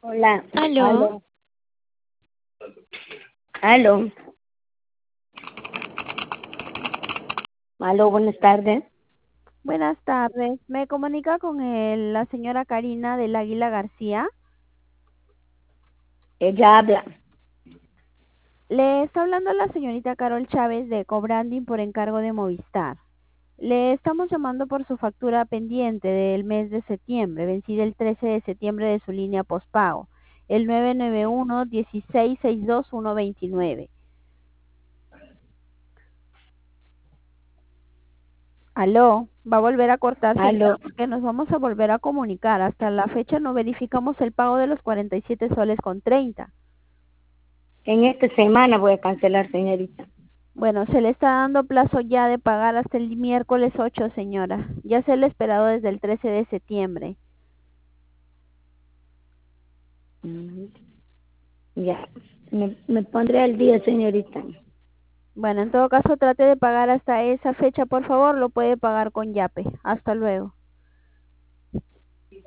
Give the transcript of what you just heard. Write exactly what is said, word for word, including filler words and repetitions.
Hola, Aló, aló, aló, aló, buenas tardes. buenas tardes. Me comunica con el- la señora Karina del Águila García. Ella habla. Le está hablando la señorita Carol Chávez de Cobranding por encargo de Movistar. Le estamos llamando por su factura pendiente del mes de septiembre, vencida el trece de septiembre de su línea postpago, el nueve nueve uno, uno seis seis dos uno dos nueve. Aló, va a volver a cortar, señora, Aló, porque nos vamos a volver a comunicar. Hasta la fecha no verificamos el pago de los cuarenta y siete soles con treinta. en esta semana voy a cancelar, señorita. Bueno, se le está dando plazo ya de pagar hasta el miércoles ocho, señora. Ya se le ha esperado desde el trece de septiembre. Mm, Ya, me, me pondré al día, señorita. Bueno, en todo caso trate de pagar hasta esa fecha, por favor. Lo puede pagar con Yape. Hasta luego.